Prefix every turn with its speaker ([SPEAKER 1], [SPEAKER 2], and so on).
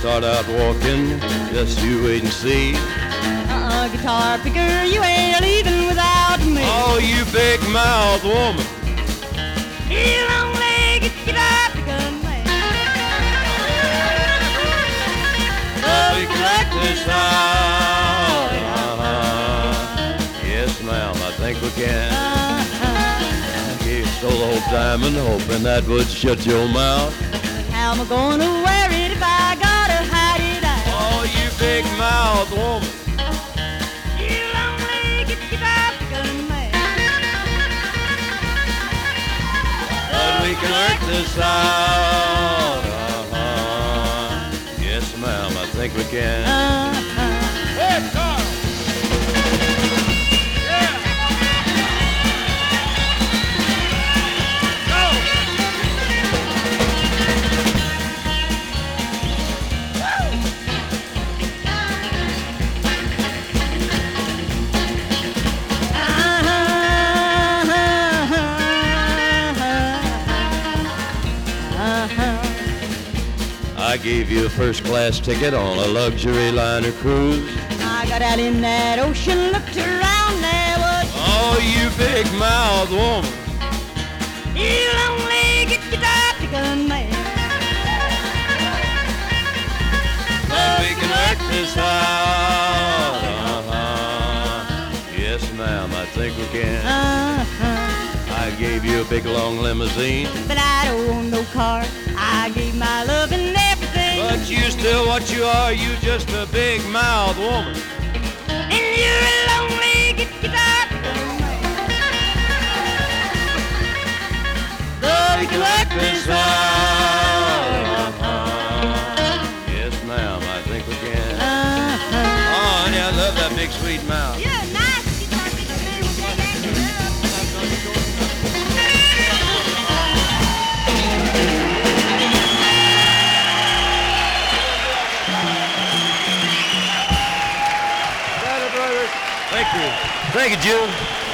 [SPEAKER 1] start out walking, just you wait and see.
[SPEAKER 2] Guitar picker, you ain't leaving without me.
[SPEAKER 1] Oh, you big mouth woman.
[SPEAKER 2] You long-legged guitar picker man.
[SPEAKER 1] We can work this out. Yes, ma'am, I think we can. He stole the whole diamond, hoping that would shut your mouth.
[SPEAKER 2] How am I gonna wear it if I gotta hide it out?
[SPEAKER 1] Oh, you big mouth woman.
[SPEAKER 2] You long-legged guitar picker man.
[SPEAKER 1] But we can work this out. Yes, ma'am, I think we can. Hey, Carl! I gave you a first-class ticket on a luxury liner cruise.
[SPEAKER 2] I got out in that ocean, looked around, there was
[SPEAKER 1] Oh, you big mouth woman.
[SPEAKER 2] you long-legged guitar picker man.
[SPEAKER 1] But we can work this out. Yes, ma'am, I think we can. I gave you a big long limousine.
[SPEAKER 2] But I don't want no car. I gave my love and everything.
[SPEAKER 1] But you still what you are, you just a big mouth woman.
[SPEAKER 2] And you're a long-legged guitar picker man.
[SPEAKER 1] But we can work this out. Yes, ma'am, I think we can. Oh, honey, I love that big sweet mouth.
[SPEAKER 2] You're a nice guitar picker man with that
[SPEAKER 1] Thank you. Thank you, June.